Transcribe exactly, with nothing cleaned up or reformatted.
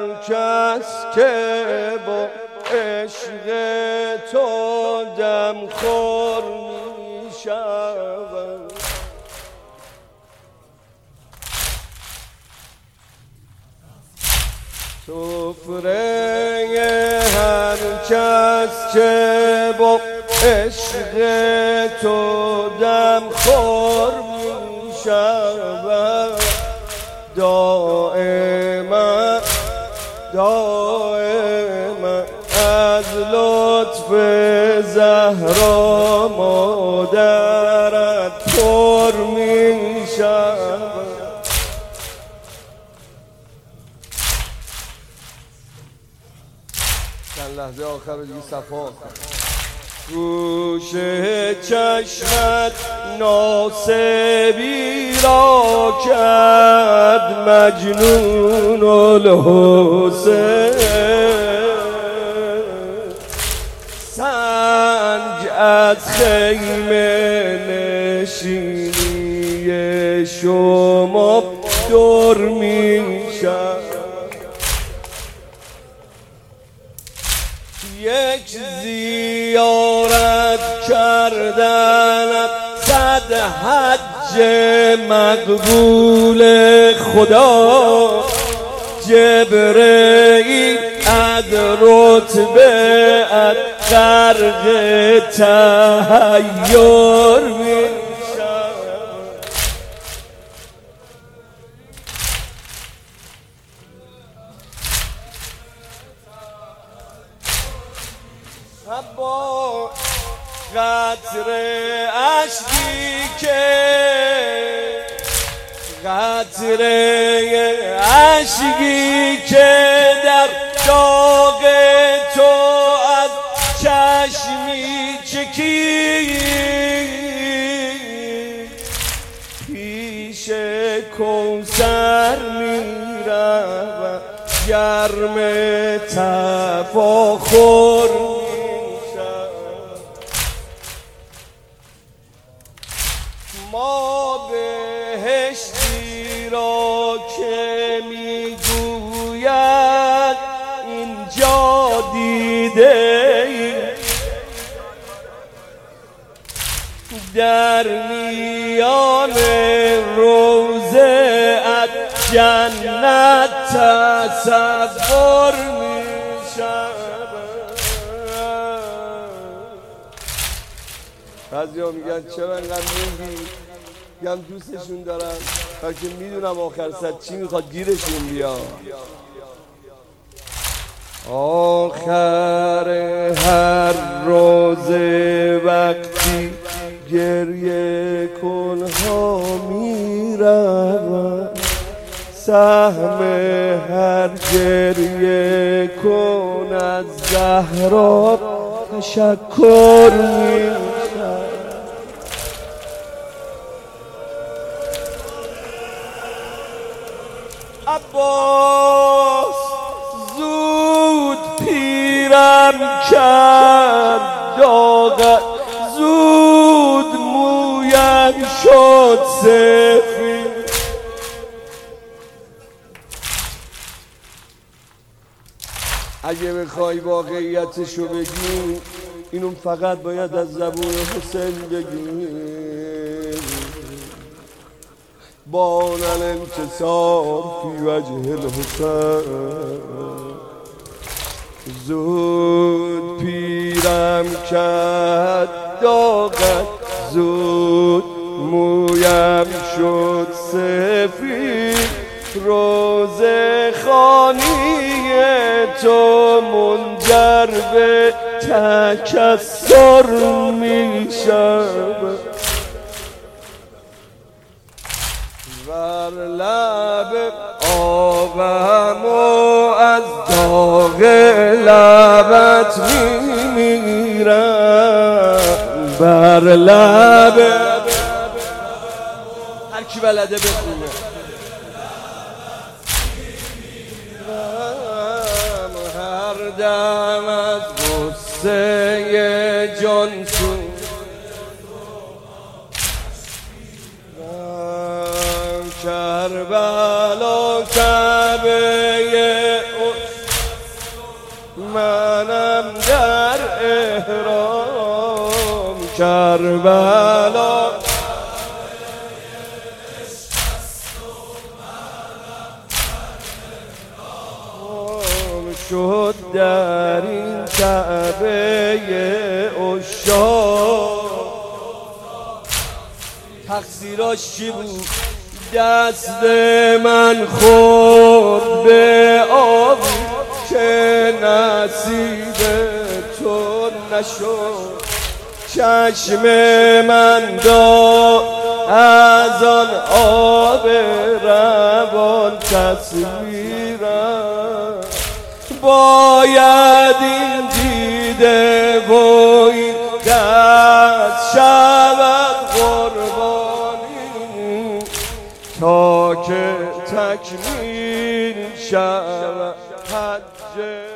کس که با عشق تو دم خور می شود، سفره هر کس که با عشق تو دم خور می شود، دائما دائما از لطف زهرا مادرت پر می شود. چند لحظه آخر دیگه صفا گوش چشمت ناصبی را کرد مجنون الحسین، سنگ از خیمه نشینی شما دور می شود، یک زیارت کردن صد حج مقبول خدا، جبرئیل از رتبه از غرق تحیر می شود. با قطره اشکی که قطره اشکی که در داغ تو از چشمی چکید، پیش کوثر می رود گرم تفاخر ما بهشتی را که میگوید اینجا دیده ایم، در میان روضه ات جنت تصور می شود. بعضی ها میگن چرا انقدر میگی؟ میگم دوستشون دارم تا که میدونم آخر سر چی میخواد گیرشون بیاد. آخر هر روزه وقتی گریه کنها میرود، سهم هر گریه کن از زهرا تشکر میشود. عباس زود پیرم کرد داغت، زود مویم شد سفید، اگه بخوای واقعیتشو بگی اینو فقط باید از زبون حسین بگی. بان الانتصار فی وجه الحسین، زود پیرم کرد داغت، زود مویم شد سفید، روزه خانی تو منجر به تکسر می شود. بر لب آبم و از داغ لبت میمیرم، بر لب هر کی بلده بخونه هر دم از غصه جانسون کربلا کعبه کربلا شد در این کعبه عشاق تقصیراش چی بود؟ دست من خورد به آبی که نصیب تو نشد چشم من داد از آن آب روان تصویرم باید این دیده و این دست شود قربانی تا که تکمیل شود حج